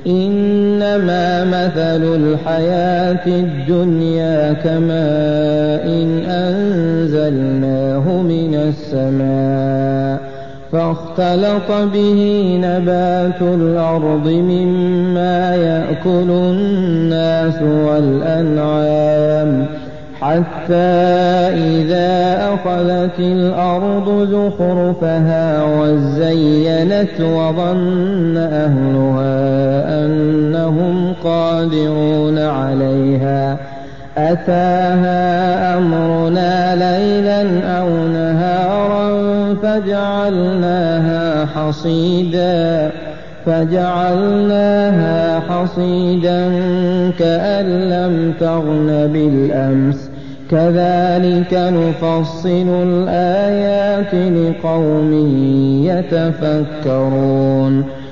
إنما مثل الحياة الدنيا كماء أنزلناه من السماء فاختلط به نبات الأرض مما يأكل الناس والأنعام حتى إذا أخذت الأرض زخرفها وزينت وظن أهلها أنهم قادرون عليها أتاها أمرنا ليلا أو نهارا فجعلناها حصيدا كأن لم تغن بالأمس كذلك نفصل الآيات لقوم يتفكرون